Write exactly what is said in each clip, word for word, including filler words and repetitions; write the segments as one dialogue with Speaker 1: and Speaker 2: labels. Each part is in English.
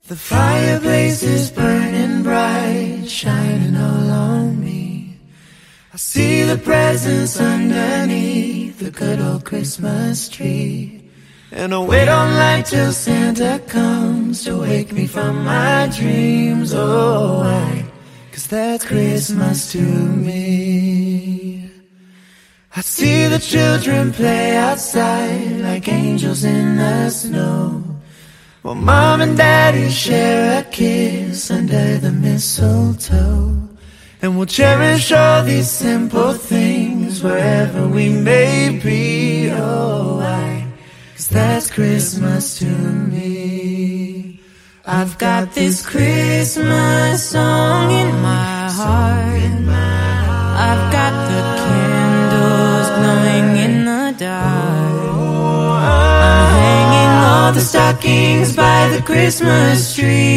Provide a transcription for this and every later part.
Speaker 1: The fireplace is burning bright, shining all on me. I see the presents underneath the good old Christmas tree. And I wait online till Santa comes to wake me from my dreams. Oh, why? 'Cause that's Christmas to me. I see the children play outside like angels in the snow, while Mom and Daddy share a kiss under the mistletoe. And we'll cherish all these simple things wherever we may be. Oh, why? 'Cause that's Christmas to me. I've got this Christmas song in my heart. I've got the candles glowing in the dark. I'm hanging all the stockings by the Christmas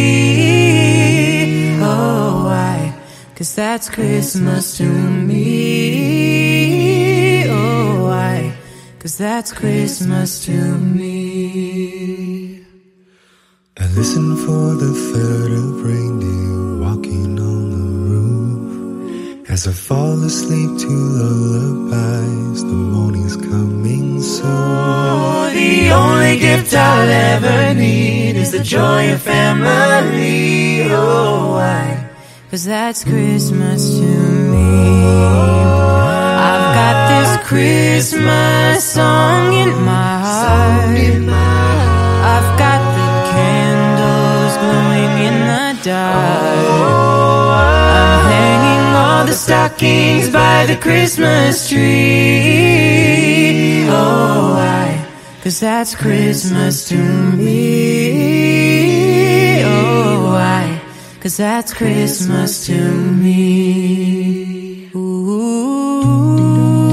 Speaker 1: tree. Oh, why? 'Cause that's Christmas to me. Oh, why? 'Cause that's Christmas to me.
Speaker 2: I listen for the third of reindeer walking on the roof. As I fall asleep to lullabies, the morning's coming soon.
Speaker 1: Oh, the only gift I'll ever need is the joy of family. Oh, why? 'Cause that's Christmas to me. I've got this Christmas song in my heart. I've got the candles glowing in the dark. I'm hanging all the stockings by the Christmas tree. Oh, why? 'Cause that's Christmas to me. Oh, why? 'Cause that's Christmas to me. Ooh.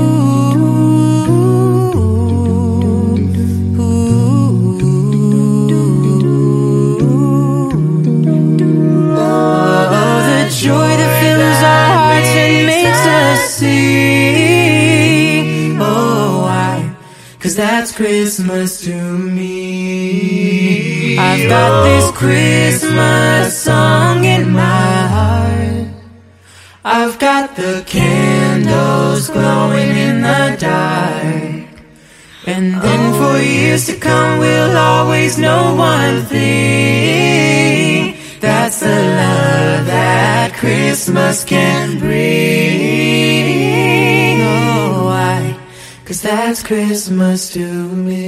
Speaker 1: Joy that fills our hearts and makes us sing. Oh, why? 'Cause that's Christmas to me. I've got this Christmas song in my heart. I've got the candles glowing in the dark. And then for years to come we'll always know one thing. That's the love that Christmas can bring. Oh, why? 'Cause that's Christmas to me.